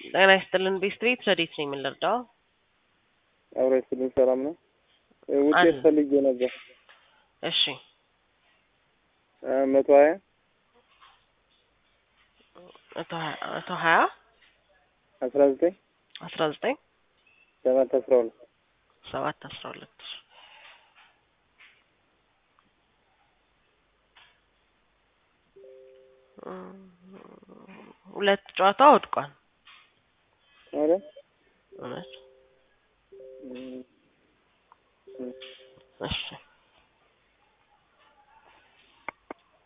ጤና ይስጥልን ቤስትሪት ረዲት ነኝ የምንረዳው አብራችሁልን ሰላም ነው ውጤት ፈልጌ ነበር እሺ 120 19 712 ሁለት ጨዋታ ወድቋል አረ እሺ